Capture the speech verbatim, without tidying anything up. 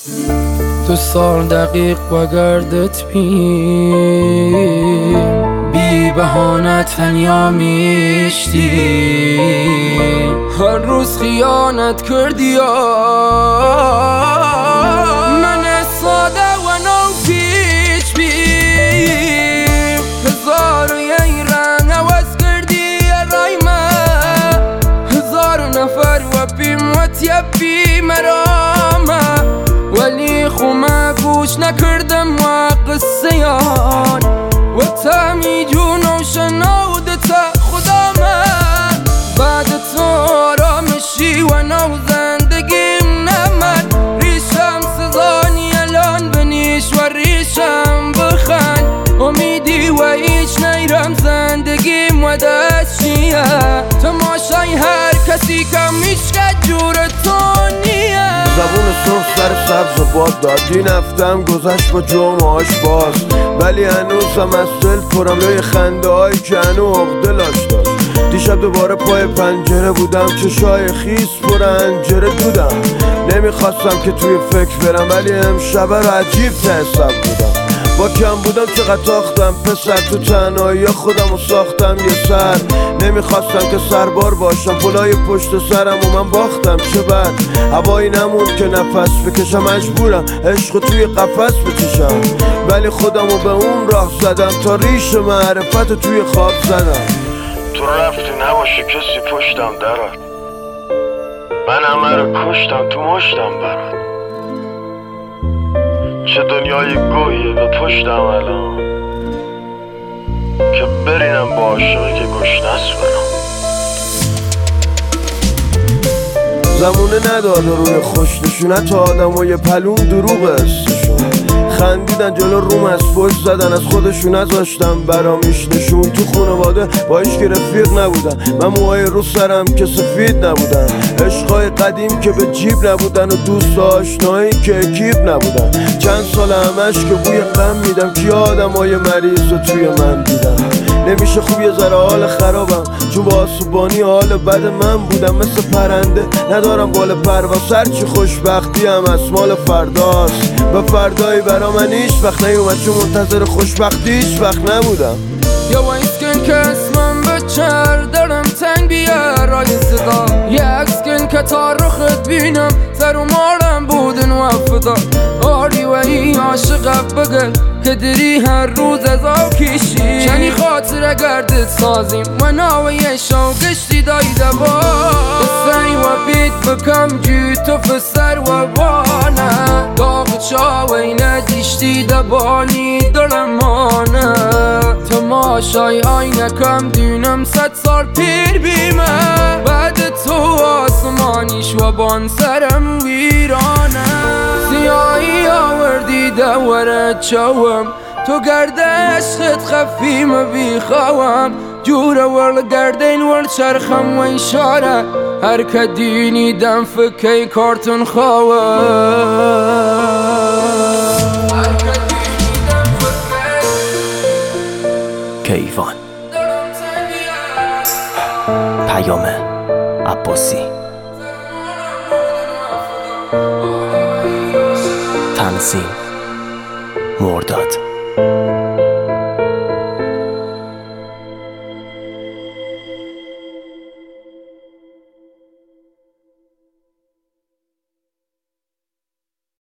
تو سال دقیق و گردت بیم بی بهانه تنیا میشتی، هر روز خیانت کردی یا من ساده و نو پیش بیم، هزار و یک رنگ عوض کردی رای من، هزار نفر و بیم و تیبی مرامه، ولی خومه گوش نکردم و قصه یان و تمی جون و شنودت خدا من، بعد تو آرامشی و نو زندگیم نمد، ریشم سزانی الان بنیش و ریشم بخند، امیدی و ایچ نیرم زندگیم و دستشیه، تماشای هر کسی که میشکد جور تو نیه. زبون سرخ سر سبز و باد داد، این هفتم گذشت با جمعهاش باز، ولی هنوزم از دل پرم لای خنده هایی که هنو عقده لاش داشت. دیشب دوباره پای پنجره بودم، چشای خیس پر انجره دودم، نمیخواستم که توی فکر برم، ولی امشب رو عجیب تحسب بودم. با کم بودم چقدر تاختم پسر، تو تنهایی خودم رو ساختم یه سر، نمیخواستم که سربار باشم پلای پشت سرم و من باختم. چه بد هوایی نمون که نفس بکشم، مجبورم عشق توی قفس بکشم، ولی خودم رو به اون راه زدم تا ریش معرفت توی خواب زدم. تو رفتی نباشی کسی پشتم درات، من همه رو کشتم تو مشتم برات، چه دنیای گویه به پشتم الان که برینم با عاشقی که گشنست برام. زمونه نداده روی خوشنشون، حتی آدم و یه پلون دروغ استشون، خندیدن جلو روم از پشت زدن، از خودشون نذاشتم برامیش نشون. تو خونواده با عشق رفیق نبودن، من موهای رو سرم که سفید نبودن، عشقای قدیم که به جیب نبودن و دوست آشنایی که اکیب نبودن. چند سال همش که بوی غم میدم، که آدم های مریض رو توی من دیدم. نمیشه خوب یه ذره حال خرابم، چون با آسوبانی حال بد من بودم، مثل پرنده ندارم بال پرواز، هرچی خوشبختی هم از مال فرداست، و فردایی برا من هیچ وقت نیومد، چون منتظر خوشبختی هیچ وقت نبودم. یا وایسکن که اسمم بچر دارم تنگ بیارای صدا، یکسکن که تا رخت بینم سر و مارم بودن و فدا، آری و ای عاشقت بگل که دری هر روز از آکیشی، کنی خاطر گردت سازیم و ناوی شو گشتی دایده با بسنی و بیت بکم جی تو فسر و بانه، داغ چاوی ندیشتی دبانی درمانه، تماشای آینه کم دینم صد سال پیر بیمه، بعد تو آسمانیش و بان سرم ویرانه، سیاهی آوردی دورت چوم، تو گرد عشقت خفیم بیخوام، جور ورل گردین ورل چرخم و اشاره، هر که دینی دم فکی کارتون خواه. کیوان پیام عباسی، تنظیم مرداد.